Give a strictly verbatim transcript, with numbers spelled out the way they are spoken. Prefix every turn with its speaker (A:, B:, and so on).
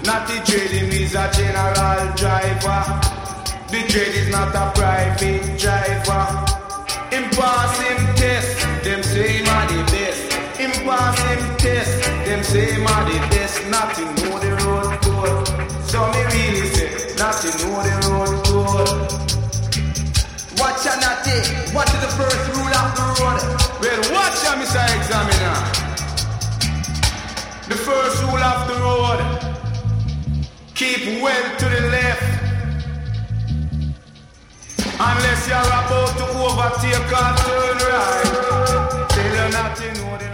A: Not the dread, him is a general driver. The dread is not a private driver. Him pass him test, them say him are the best. Him pass him test, them say him are the best. Not to know the road code. So me really say, not to know the road code.
B: Watch ya Natty, what is the first rule of the road?
A: Well, watch ya, Mister Examiner. The first rule of the road, keep well to the left. Unless you're about to overtake or turn right. Tell you not to know the